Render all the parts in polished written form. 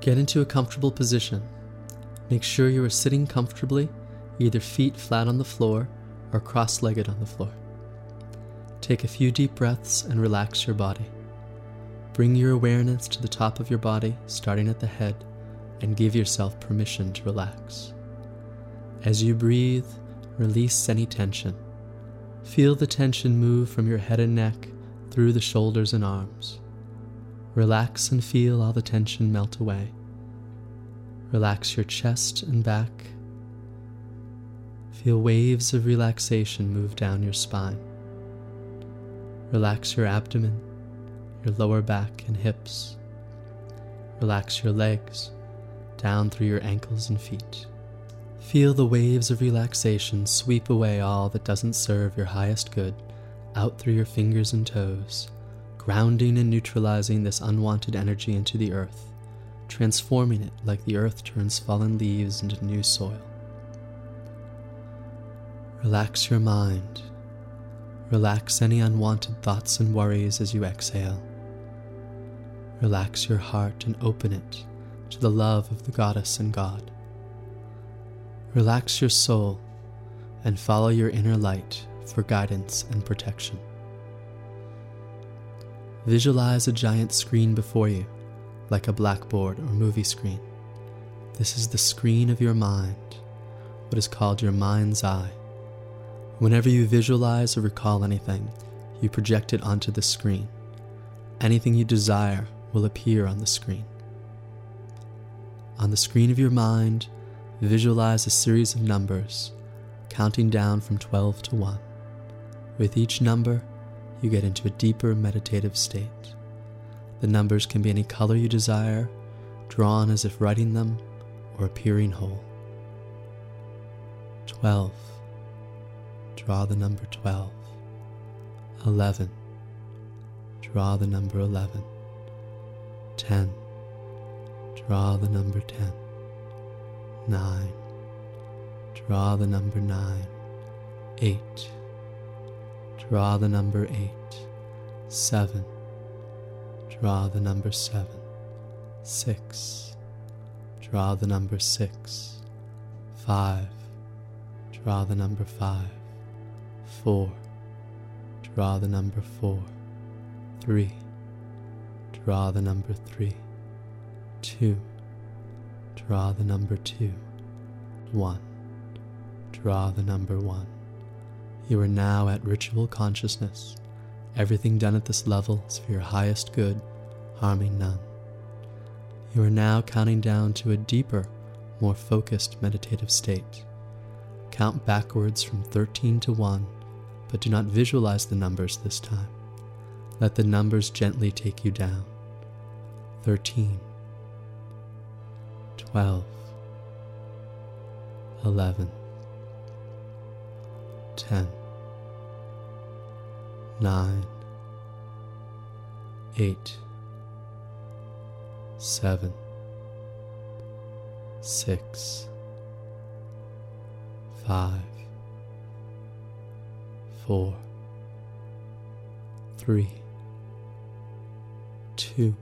Get into a comfortable position. Make sure you are sitting comfortably, either feet flat on the floor or cross-legged on the floor. Take a few deep breaths and relax your body. Bring your awareness to the top of your body, starting at the head, and give yourself permission to relax. As you breathe, release any tension. Feel the tension move from your head and neck through the shoulders and arms. Relax and feel all the tension melt away. Relax your chest and back. Feel waves of relaxation move down your spine. Relax your abdomen, your lower back and hips. Relax your legs, down through your ankles and feet. Feel the waves of relaxation sweep away all that doesn't serve your highest good, out through your fingers and toes, grounding and neutralizing this unwanted energy into the earth, transforming it like the earth turns fallen leaves into new soil. Relax your mind. Relax any unwanted thoughts and worries as you exhale. Relax your heart and open it to the love of the Goddess and God. Relax your soul and follow your inner light for guidance and protection. Visualize a giant screen before you, like a blackboard or movie screen. This is the screen of your mind, what is called your mind's eye. Whenever you visualize or recall anything, you project it onto the screen. Anything you desire will appear on the screen. On the screen of your mind, visualize a series of numbers, counting down from 12 to 1. With each number, you get into a deeper meditative state. The numbers can be any color you desire, drawn as if writing them, or appearing whole. 12. Draw the number 12. 11. Draw the number 11. 10. Draw the number 10. 9. Draw the number 9. 8. Draw the number 8. 7. Draw the number 7. 6. Draw the number 6. 5. Draw the number 5. 4. Draw the number 4. 3. Draw the number 3. 2. Draw the number 2. 1. Draw the number 1. You are now at ritual consciousness. Everything done at this level is for your highest good, harming none. You are now counting down to a deeper, more focused meditative state. Count backwards from 13 to 1, but do not visualize the numbers this time. Let the numbers gently take you down. 13. 12. 11. 10. 9. 8. 7. 6. 5. 4. 3. 2.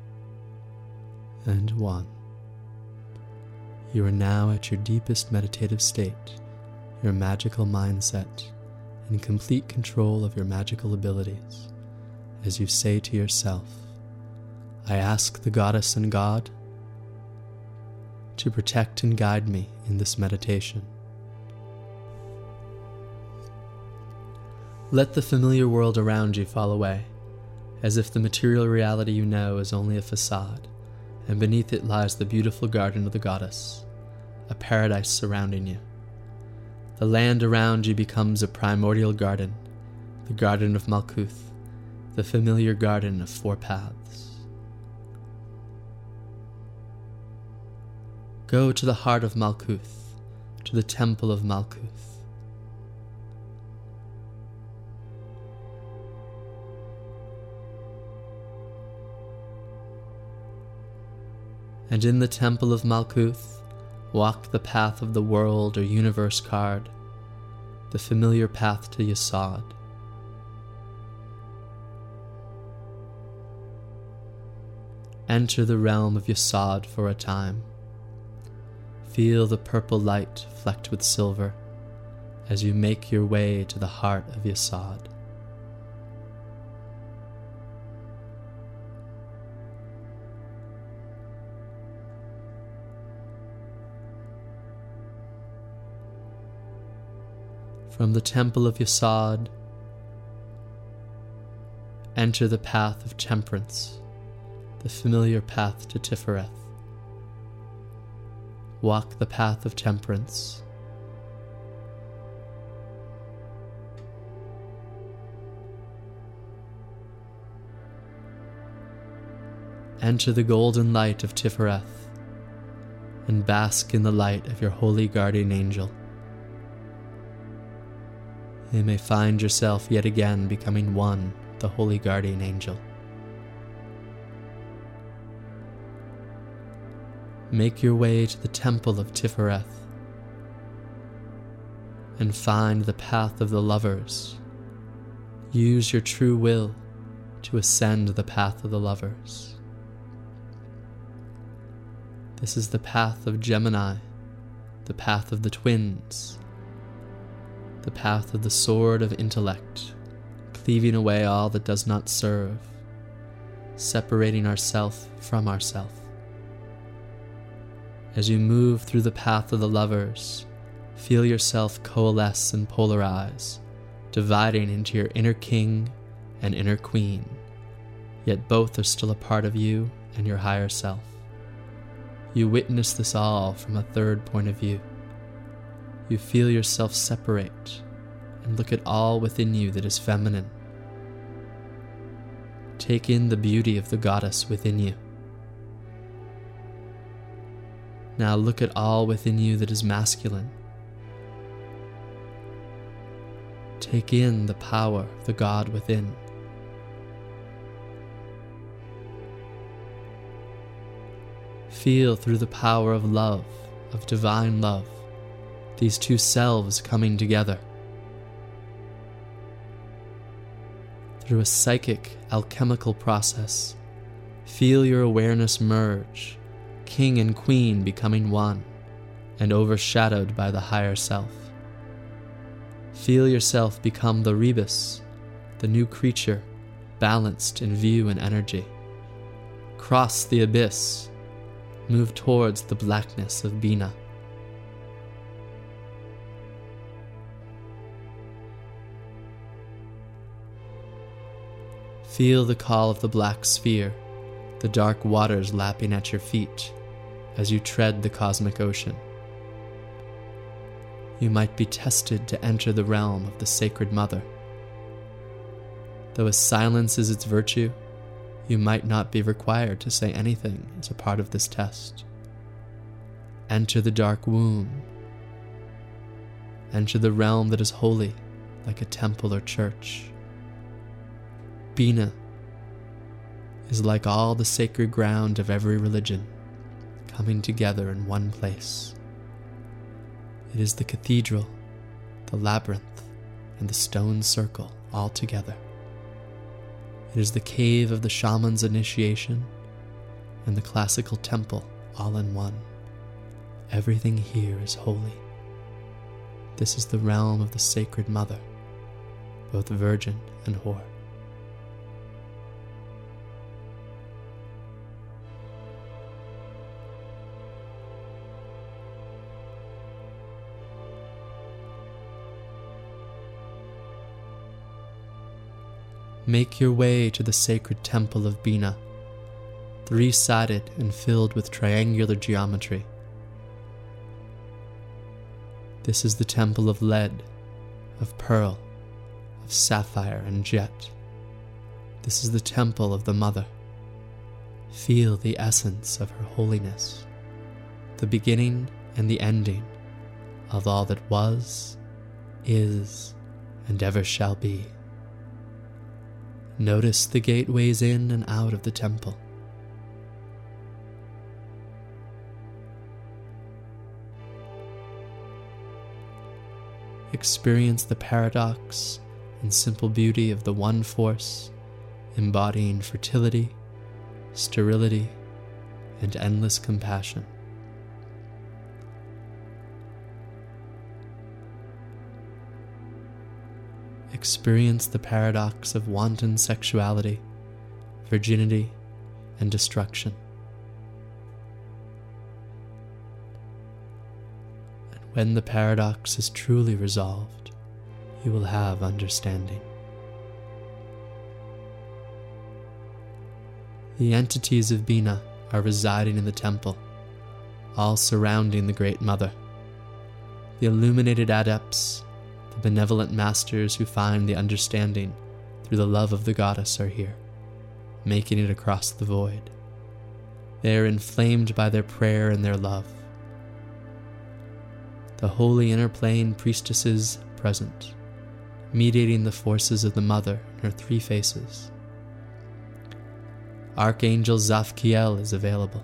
And 1. You are now at your deepest meditative state, your magical mindset, in complete control of your magical abilities, as you say to yourself, I ask the Goddess and God to protect and guide me in this meditation. Let the familiar world around you fall away, as if the material reality you know is only a facade, and beneath it lies the beautiful garden of the Goddess, a paradise surrounding you. The land around you becomes a primordial garden, the garden of Malkuth, the familiar garden of 4 paths. Go to the heart of Malkuth, to the temple of Malkuth. And in the temple of Malkuth, walk the path of the world or universe card, the familiar path to Yesod. Enter the realm of Yesod for a time. Feel the purple light flecked with silver as you make your way to the heart of Yesod. From the temple of Yesod, enter the path of temperance, the familiar path to Tifereth. Walk the path of temperance. Enter the golden light of Tifereth and bask in the light of your holy guardian angel. You may find yourself yet again becoming one with the holy guardian angel. Make your way to the temple of Tifereth and find the path of the lovers. Use your true will to ascend the path of the lovers. This is the path of Gemini, the path of the twins, the path of the sword of intellect, cleaving away all that does not serve, separating ourself from ourself. As you move through the path of the lovers, feel yourself coalesce and polarize, dividing into your inner king and inner queen, yet both are still a part of you and your higher self. You witness this all from a third point of view. You feel yourself separate and look at all within you that is feminine. Take in the beauty of the goddess within you. Now look at all within you that is masculine. Take in the power of the God within. Feel through the power of love, of divine love, these two selves coming together. Through a psychic, alchemical process, feel your awareness merge, king and queen becoming one, and overshadowed by the higher self. Feel yourself become the rebus, the new creature, balanced in view and energy. Cross the abyss, move towards the blackness of Bina. Feel the call of the black sphere, the dark waters lapping at your feet as you tread the cosmic ocean. You might be tested to enter the realm of the Sacred Mother. Though as silence is its virtue, you might not be required to say anything as a part of this test. Enter the dark womb. Enter the realm that is holy, like a temple or church. Bina is like all the sacred ground of every religion, coming together in one place. It is the cathedral, the labyrinth, and the stone circle all together. It is the cave of the shaman's initiation and the classical temple all in one. Everything here is holy. This is the realm of the Sacred Mother, both virgin and whore. Make your way to the sacred temple of Bina, three-sided and filled with triangular geometry. This is the temple of lead, of pearl, of sapphire and jet. This is the temple of the Mother. Feel the essence of her holiness, the beginning and the ending of all that was, is, and ever shall be. Notice the gateways in and out of the temple. Experience the paradox and simple beauty of the one force, embodying fertility, sterility, and endless compassion. Experience the paradox of wanton sexuality, virginity, and destruction. And when the paradox is truly resolved, you will have understanding. The entities of Bina are residing in the temple, all surrounding the Great Mother. The illuminated adepts, the benevolent masters who find the understanding through the love of the goddess are here, making it across the void. They are inflamed by their prayer and their love. The holy inner plane priestesses present, mediating the forces of the Mother in her three faces. Archangel Zafkiel is available.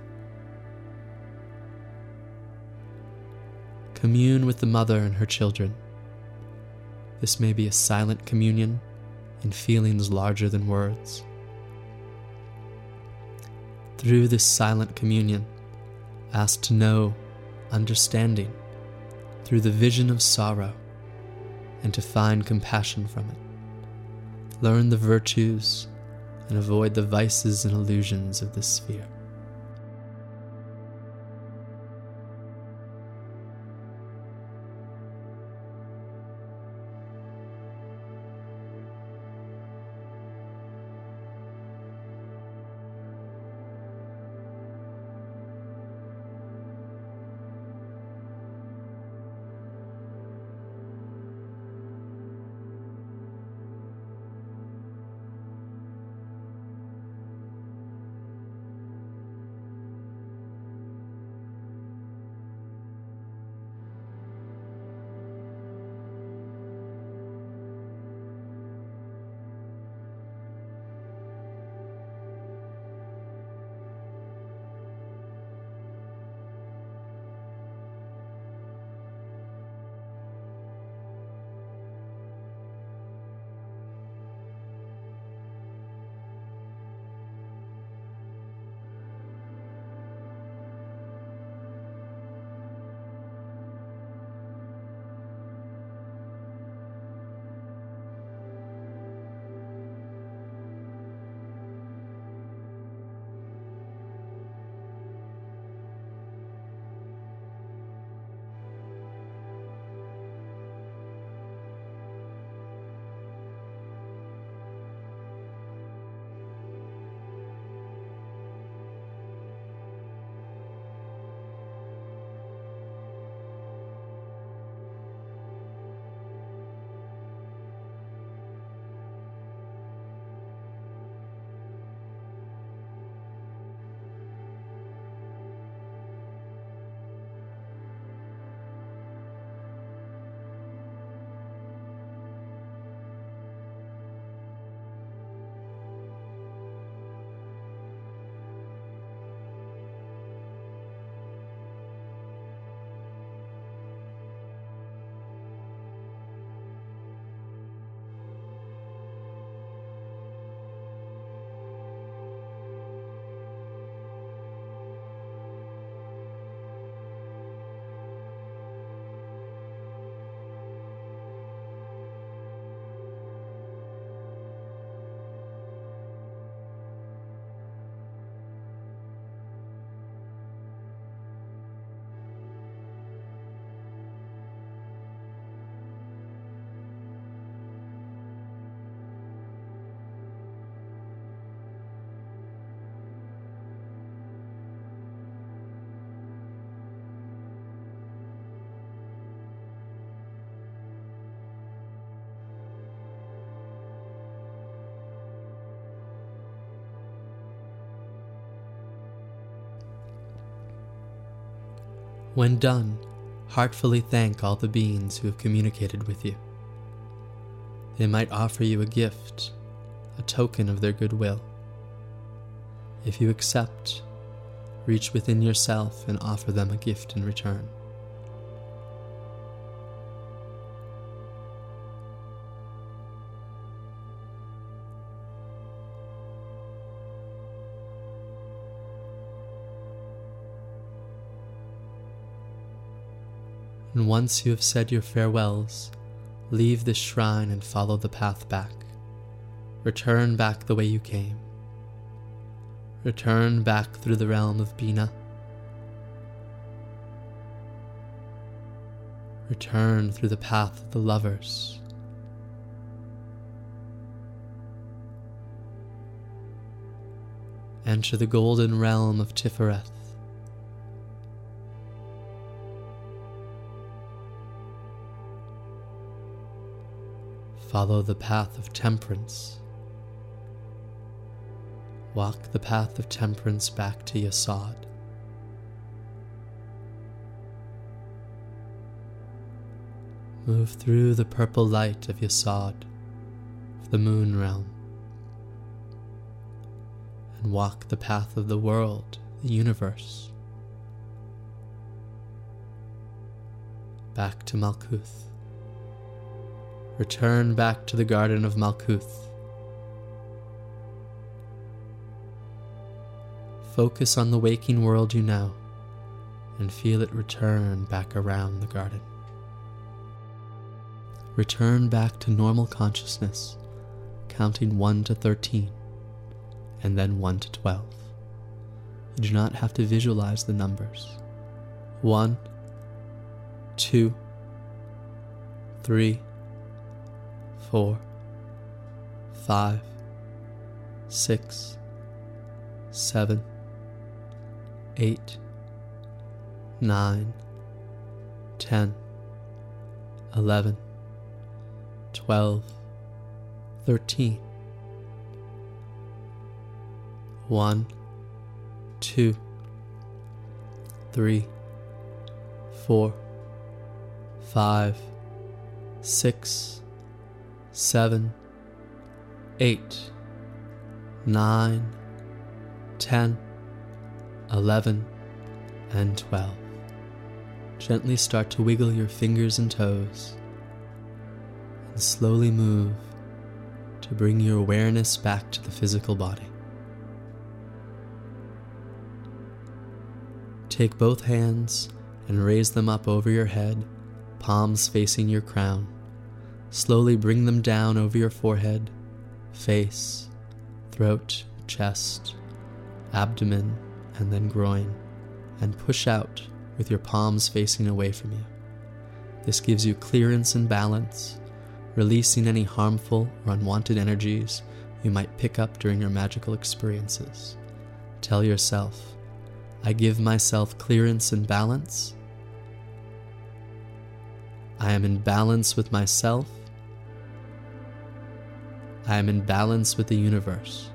Commune with the Mother and her children. This may be a silent communion in feelings larger than words. Through this silent communion, ask to know understanding through the vision of sorrow and to find compassion from it. Learn the virtues and avoid the vices and illusions of this sphere. When done, heartfully thank all the beings who have communicated with you. They might offer you a gift, a token of their goodwill. If you accept, reach within yourself and offer them a gift in return. And once you have said your farewells, leave this shrine and follow the path back. Return back the way you came. Return back through the realm of Bina. Return through the path of the lovers. Enter the golden realm of Tifereth. Follow the path of temperance. Walk the path of temperance back to Yesod. Move through the purple light of Yesod, of the moon realm, and walk the path of the world, the universe, back to Malkuth. Return back to the Garden of Malkuth. Focus on the waking world you know, and feel it return back around the garden. Return back to normal consciousness, counting 1 to 13, and then 1 to 12. You do not have to visualize the numbers. 1, 2, 3, 4, 5, 6, 7, 8, 9, 10, 11, 12, 13. 1, 2, 3, 4, 5, 6, 7, 8, 9, 10, 11, and 12. Gently start to wiggle your fingers and toes, and slowly move to bring your awareness back to the physical body. Take both hands and raise them up over your head, palms facing your crown. Slowly bring them down over your forehead, face, throat, chest, abdomen, and then groin, and push out with your palms facing away from you. This gives you clearance and balance, releasing any harmful or unwanted energies you might pick up during your magical experiences. Tell yourself, I give myself clearance and balance. I am in balance with myself. I am in balance with the universe.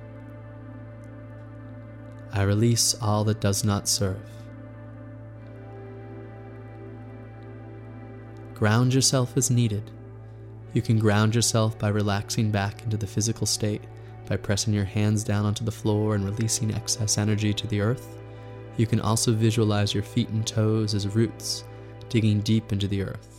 I release all that does not serve. Ground yourself as needed. You can ground yourself by relaxing back into the physical state, by pressing your hands down onto the floor and releasing excess energy to the earth. You can also visualize your feet and toes as roots, digging deep into the earth.